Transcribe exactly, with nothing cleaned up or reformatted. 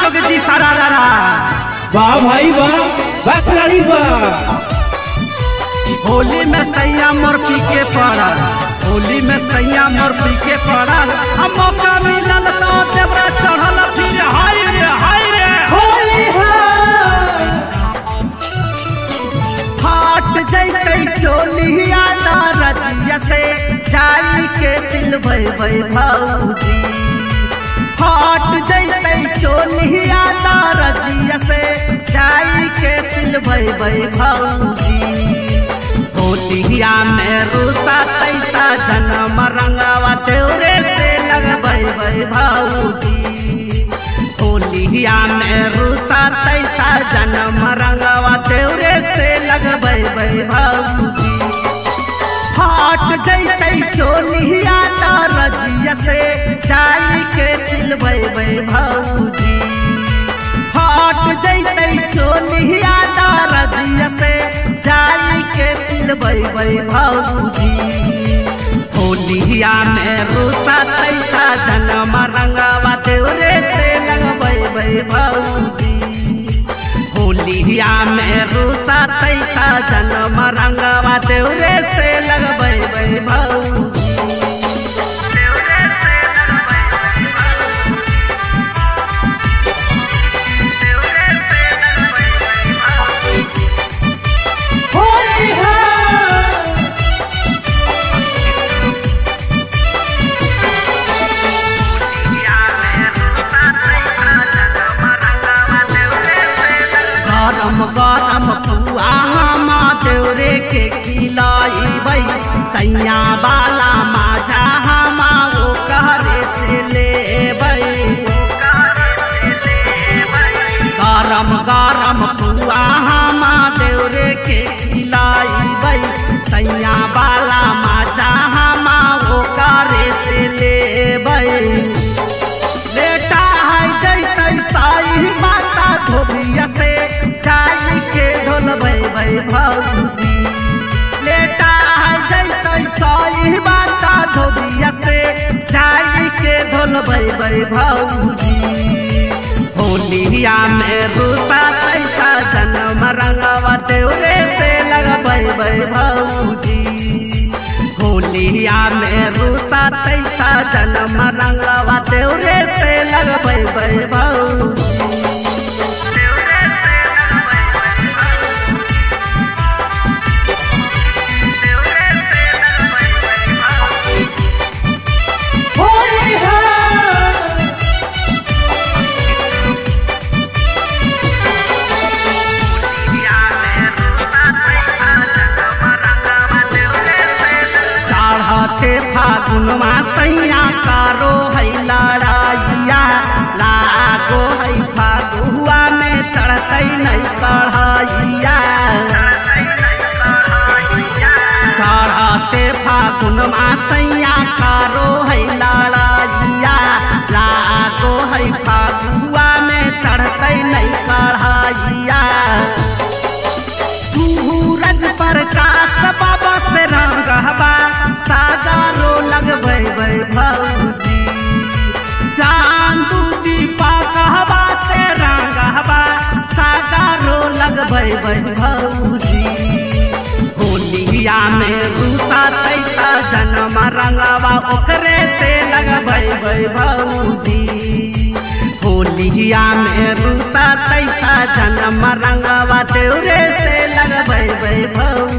जोगी सारा रारा। वाह भाई वाह, वाह खिलाड़ी वाह। होली में सैया मोर पी के पड़ल, होली में सैया मोर पी के पड़ल। हम मौका मिलल तो देवरा चढ़ल फिर हाय रे हाय रे होली फाट जैते चोलिया रजिया से जाई के दिल भई भई भौजी। फाट जैते चोलिया रजिया से जाई के दिल भई भई भौजी। होलिया में रूसा तैसा जन्म रंगवा तेरे से लग भई भई भौजी। होलिया में रूसा तैसा जन्म रंगवा तेरे से लग भई भई भौजी। फाट जैते चोलिया रजिया से जाई के दिल भई भई भौजी। फाट जैते चोलिया रजिया से जाई के दिल भई भई भौजी। होलिया में रूसा तैसा जन्म रंगवा तेरे से लग भई भई भौजी। होलिया में रूसा तैसा जन्म रंगवा तेरे से लग भई भई भौजी। गरम गरम पुआ हम देवरे के खिलाई तैया बाला माझा हम वो कहरे से ले। गरम गरम पुआ हम देवरे के खिलाई तैया बाला माझा हम वो कहरे से ले। बेटा है जैसे साई माता धोबिया से जाई के धोल भई भई भौजी। बेटा है जैसे साई माता धोबिया से जाई के धोल भई भई भौजी। होलिया में रूसा तैसा जन्म रंगवा तेरे से लग भई भई भौजी। होलिया में रूसा तैसा जन्म रंगवा तेरे से लग भई भई भौजी। फागुन सैया कारो है लड़ाइया लागो है फागुआ में चढ़ते नहीं कढ़ाइया। चढ़ते फागुन सैया कारो है लड़ाइया लागो है फागुआ में चढ़ते नहीं कढ़ाइया। सूरज प्रकाश बाबा से रंगवा सागारो लग भई भई भौजी। चांदू दीपा कहवा से रंगवा सागारो लग भई भई भौजी। होलिया में रूसा तैसा जन्म रंगवा ओकरे से लग भई भई भौजी। होलिया में रूसा तैसा जन्म रंगवा तेरे से लग भई भई भौजी।